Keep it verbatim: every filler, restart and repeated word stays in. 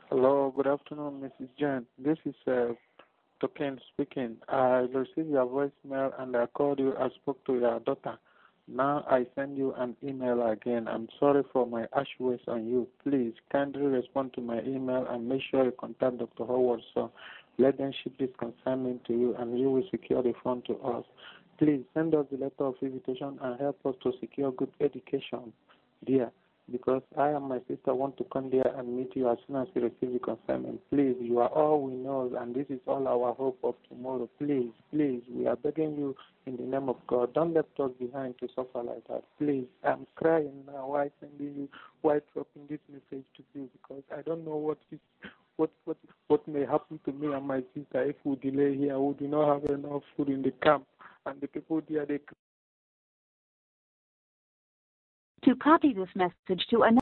Hello, good afternoon, Missus Jen. This is uh, Token speaking. I received your voicemail and I called you. I spoke to your daughter. Now I send you an email again. I'm sorry for my harsh words on you. Please kindly respond to my email and make sure you contact Doctor Howard. So let them ship this consignment to you and you will secure the fund to us. Please send us the letter of invitation and help us to secure good education, dear, because I and my sister want to come there and meet you as soon as we receive the consignment. Please, you are all we know, and this is all our hope of tomorrow. Please, please, we are begging you in the name of God. Don't let us behind to suffer like that. Please, I'm crying now while sending you, while dropping this message to you, because I don't know what is, what, what, what may happen to me and my sister if we delay here. We do not have enough food in the camp, and the people there, they To copy this message to another